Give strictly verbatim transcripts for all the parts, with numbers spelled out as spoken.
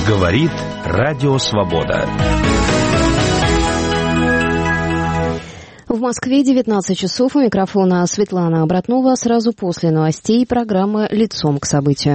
Говорит Радио Свобода. В Москве девятнадцать часов. У микрофона Светлана Обратнова. Сразу после новостей программы «Лицом к событию».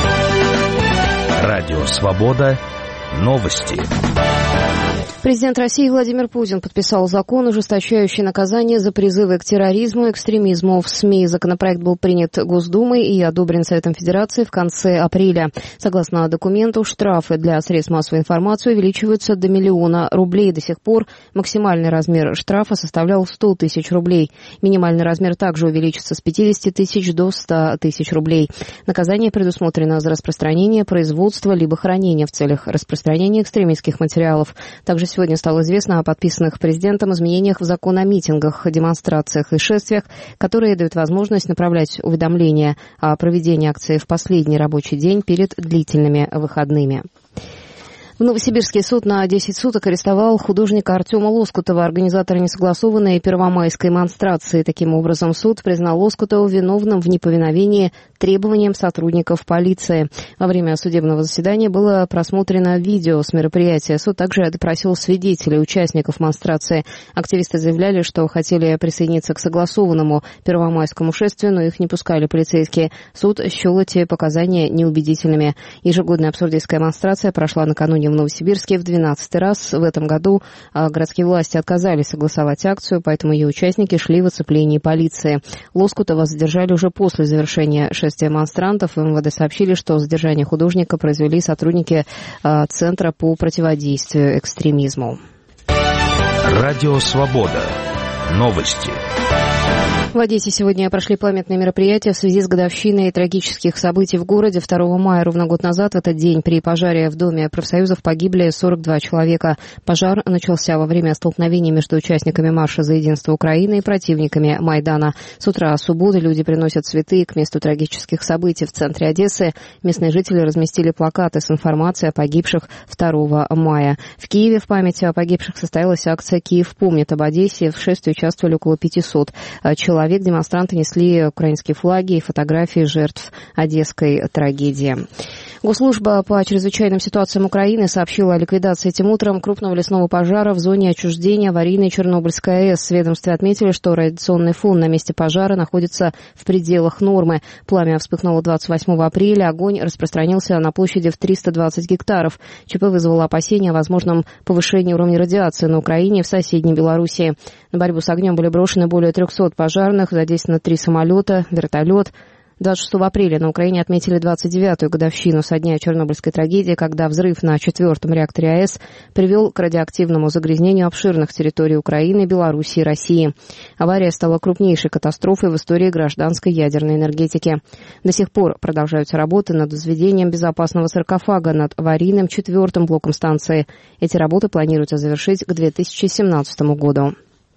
Радио Свобода. Новости. Президент России Владимир Путин подписал закон, ужесточающий наказание за призывы к терроризму и экстремизму в СМИ. Законопроект был принят Госдумой и одобрен Советом Федерации в конце апреля. Согласно документу, штрафы для средств массовой информации увеличиваются до миллиона рублей. До сих пор максимальный размер штрафа составлял сто тысяч рублей. Минимальный размер также увеличится с пятидесяти тысяч до ста тысяч рублей. Наказание предусмотрено за распространение, производство либо хранение в целях распространения экстремистских материалов. Также сегодня стало известно о подписанных президентом изменениях в закон о митингах, демонстрациях и шествиях, которые дают возможность направлять уведомления о проведении акции в последний рабочий день перед длительными выходными. В Новосибирский суд на десять суток арестовал художника Артема Лоскутова, организатора несогласованной первомайской монстрации. Таким образом, суд признал Лоскутова виновным в неповиновении требованиям сотрудников полиции. Во время судебного заседания было просмотрено видео с мероприятия. Суд также допросил свидетелей, участников монстрации. Активисты заявляли, что хотели присоединиться к согласованному первомайскому шествию, но их не пускали полицейские. Суд счел эти показания неубедительными. Ежегодная абсурдистская монстрация прошла накануне в Новосибирске в двенадцатый раз. В этом году городские власти отказались согласовать акцию, поэтому ее участники шли в оцеплении полиции. Лоскутова задержали уже после завершения шествия монстрантов. В МВД сообщили, что задержание художника произвели сотрудники Центра по противодействию экстремизму. Радио Свобода. Новости. В Одессе сегодня прошли памятные мероприятия в связи с годовщиной трагических событий в городе. второго мая, ровно год назад, в этот день при пожаре в Доме профсоюзов погибли сорок два человека. Пожар начался во время столкновений между участниками марша за единство Украины и противниками Майдана. С утра субботы люди приносят цветы к месту трагических событий в центре Одессы. Местные жители разместили плакаты с информацией о погибших второго мая. В Киеве в память о погибших состоялась акция «Киев помнит об Одессе». В шествии участвовали около пятисот человек. Демонстранты несли украинские флаги и фотографии жертв одесской трагедии. Госслужба по чрезвычайным ситуациям Украины сообщила о ликвидации этим утром крупного лесного пожара в зоне отчуждения аварийной Чернобыльской АЭС. В ведомстве отметили, что радиационный фон на месте пожара находится в пределах нормы. Пламя вспыхнуло двадцать восьмого апреля. Огонь распространился на площади в триста двадцать гектаров. ЧП вызвало опасения о возможном повышении уровня радиации на Украине и в соседней Белоруссии. На борьбу с огнем были брошены более трехсот пожарных, задействовано три самолета, вертолет. двадцать шестого апреля на Украине отметили двадцать девятую годовщину со дня Чернобыльской трагедии, когда взрыв на четвертом реакторе АЭС привел к радиоактивному загрязнению обширных территорий Украины, Белоруссии и России. Авария стала крупнейшей катастрофой в истории гражданской ядерной энергетики. До сих пор продолжаются работы над возведением безопасного саркофага над аварийным четвертым блоком станции. Эти работы планируется завершить к две тысячи семнадцатому году.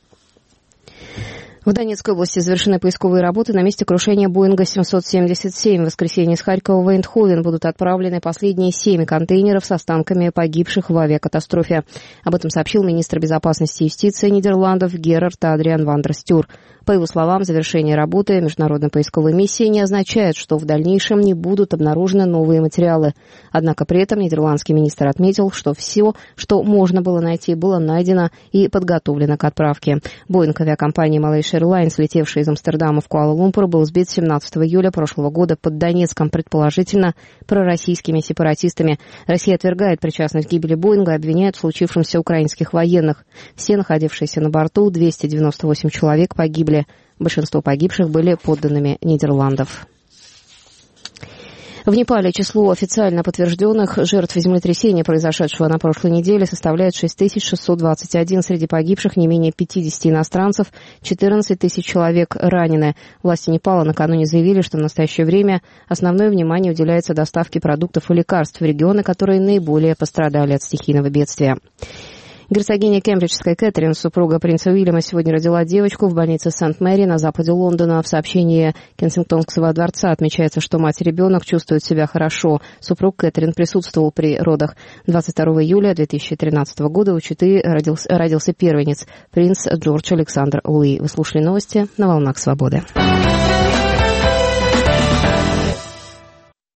В Донецкой области завершены поисковые работы. На месте крушения Боинга семьсот семьдесят семь в воскресенье из Харькова в Эйндховен будут отправлены последние семь контейнеров с останками погибших в авиакатастрофе. Об этом сообщил министр безопасности и юстиции Нидерландов Герард Адриан ван дер Стюр. По его словам, завершение работы международной поисковой миссии не означает, что в дальнейшем не будут обнаружены новые материалы. Однако при этом нидерландский министр отметил, что все, что можно было найти, было найдено и подготовлено к отправке. Боинг авиакомпании Malaysia Airlines, летевший из Амстердама в Куала-Лумпур, был сбит семнадцатого июля прошлого года под Донецком, предположительно пророссийскими сепаратистами. Россия отвергает причастность к гибели Боинга и обвиняет в случившемся украинских военных. Все находившиеся на борту, двести девяносто восемь человек, погибли. Большинство погибших были подданными Нидерландов. В Непале число официально подтвержденных жертв землетрясения, произошедшего на прошлой неделе, составляет шесть тысяч шестьсот двадцать один. Среди погибших не менее пятидесяти иностранцев, четырнадцать тысяч человек ранены. Власти Непала накануне заявили, что в настоящее время основное внимание уделяется доставке продуктов и лекарств в регионы, которые наиболее пострадали от стихийного бедствия. Герцогиня Кембриджская Кэтрин, супруга принца Уильяма, сегодня родила девочку в больнице Сент-Мэри на западе Лондона. В сообщении Кенсингтонского дворца отмечается, что мать и ребенок чувствуют себя хорошо. Супруг Кэтрин присутствовал при родах. двадцать второго июля две тысячи тринадцатого года у четы родился, родился первенец, принц Джордж Александр Луи. Вы слушали новости на «Волнах Свободы».